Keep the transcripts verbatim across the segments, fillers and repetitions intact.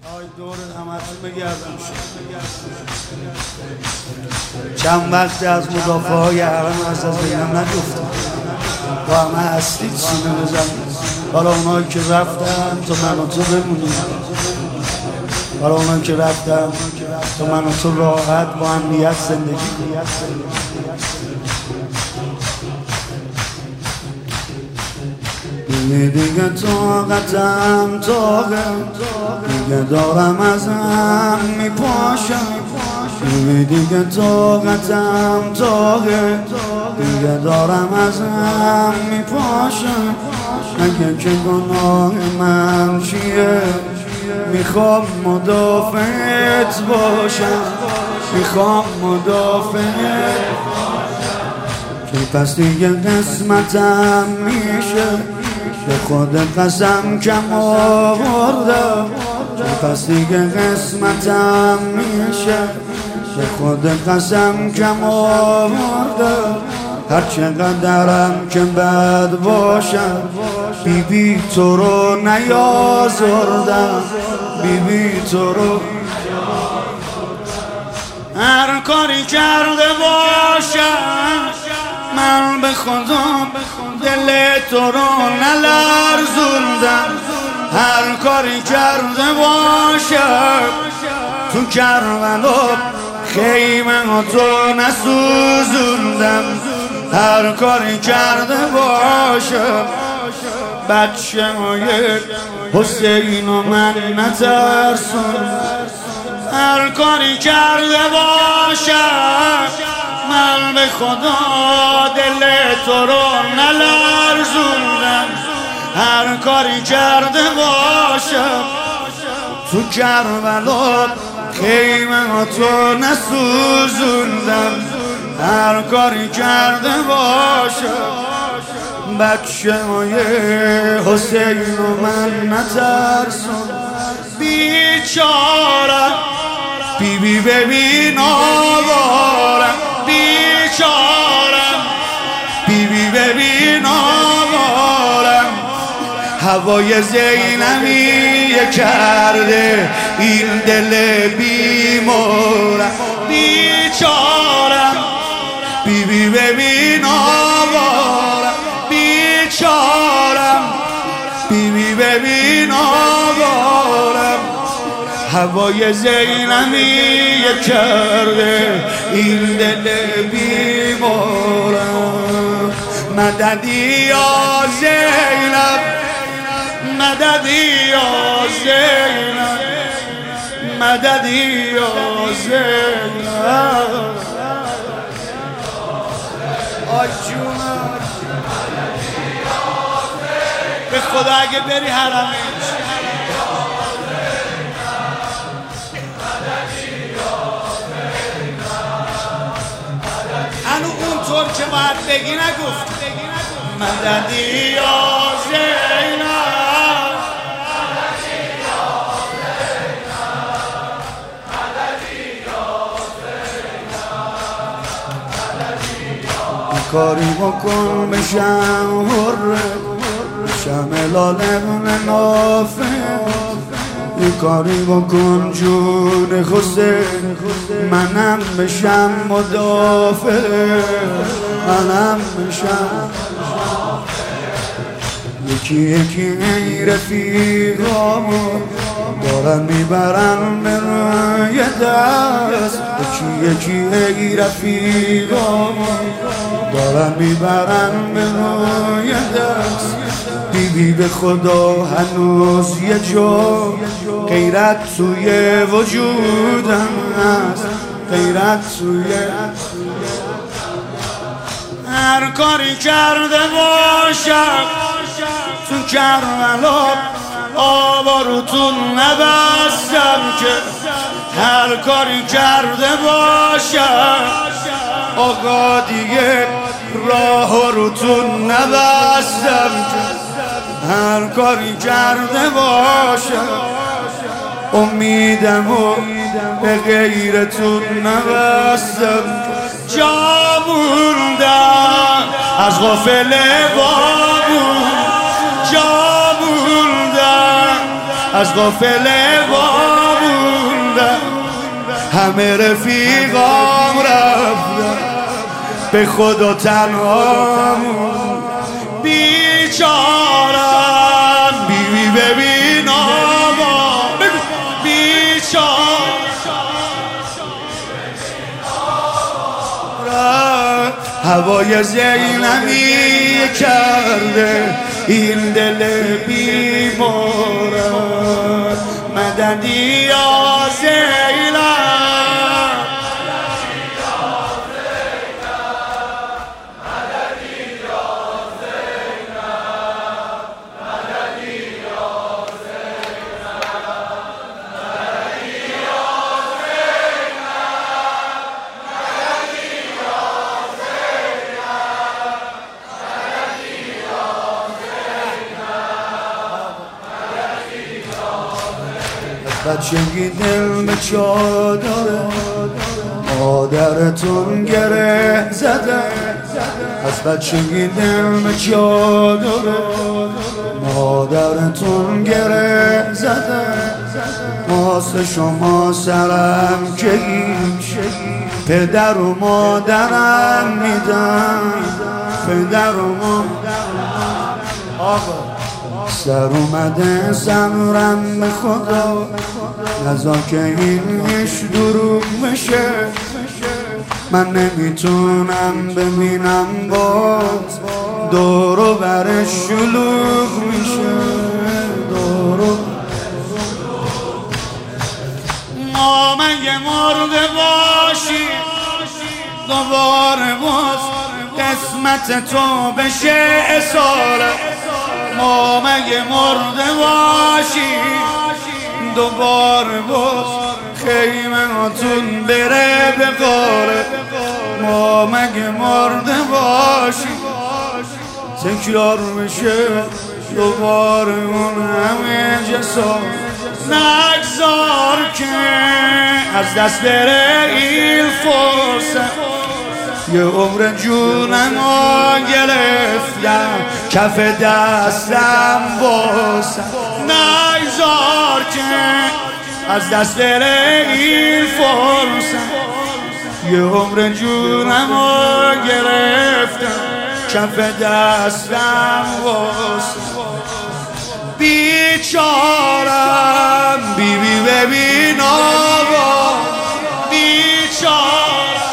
آی دور همتون بگردم چند وقت از مدافع های حرم از از بگم نگفتم با همه هستید سینه بزن برای اونایی که رفتن تو من و تو بمونیم، برای اونایی که رفتن تو من و تو راحت با امنیت زندگی کنیم. دیگه دیگه طاقتم طاقه دیگه دارم ازم میپاشم، دیگه دیگه طاقتم طاقه دیگه دارم ازم میپاشم. اگه که گناه من چیه میخوام مدافعت باشم، میخوام مدافعت که پس دیگه قسمتم میشه به خود قسم کم آوردم، که پس دیگه قسمتم میشه به خود قسم کم آوردم. هر چقدرم که بد باشم بی بی تو رو نیازردم، بی بی تو رو هر کاری کرده باشم من به خدا دل تو رو نلرزوندم، هر کاری کرده باشم تو کربلا خیمه تو نسوزوندم، هر کاری کرده باشم بچه های حسین و من نترسوندم، هر کاری کرده باشم من به خدا دل تو رو نلرزوندم، هر کاری کرده باشم تو کربلا خیمه تو نسوزوندم، هر کاری کرده باشم بچه های حسین و من نترسوندم. بیچاره بی بی ببین آوارم، بیچارم بی بی ببین آوارم، هوای زینبیه کرده این دل بیمارم. بیچارم بی بی ببین آوارم، بیچارم بی بی ببین آوارم، هوای زینبیه کرده این دل بیمارم. مددی یا زینب، مددی یا زینب، مددی یا زینب. آی جونم به خدا اگه بری حرمش هنو اونطور که باید بگی نگفت مددی یا زینب، مددی یا زینب، مددی یا زینب. کاری بکن بشم حره بشم الال ابن نافع، یه کاری بکن جون حسین منم بشم مدافع، منم بشم یکی یکی ای رفیقامو دارن میبرن به روی دست، یکی یکی ای رفیقامو دارن میبرن به روی دست. بی بی به خدا هنوز یه جا غیرت توی وجودم هست، غیرت توی هر کاری کرده باشم تو کربلا آوارتون نبستم، که هر کاری کرده باشم آقا دیگه راه روتون نبستم، که هر کاری کرده باشم امیدم و به غیرتون نبستم. جا موندم از غافل بابون، جا موندم از غافل بابون، همه رفیقام رفتن به خدا تنها بیچارم بیبی ببین آقا بیچارم هوای زینبی کرده این دل بیمارم مددی یا زینب بچگی دل به چادره مادرتون گره زده از بچگی دل به چادره مادرتون گره زده واسه شما سرم کهیم پدر و مادرم میدم پدر و مادرم آقا سر اومده سمرم به خدا نزا که اینش دروغ بشه من نمیتونم ببینم باز دورو برش شلوغ میشه دورو ما مگه مرده باشی دوباره باز قسمت تو بشه اصاره ما مگه مرده باشی دوباره باز خیمه هاتون بره به قاره ما مگه مرده باشی تکرار بشه دوباره اون همه جسار نگذار که از دست بره این فرصت یه عمر جونمو گرفتم کف دستم باسم نگذار که از دست بره این فرصت یه عمر جونمو گرفتم کف دستم باسم بیچارم بیبی ببین آقا بیچارم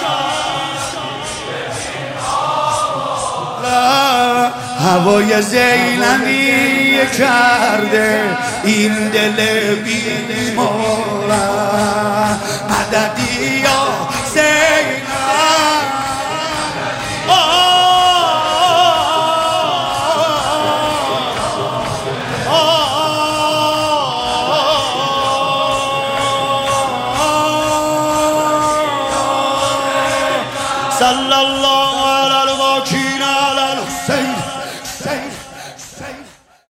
هوای زینبی کرده این دل بیمارم مددی یا زینب صلی الله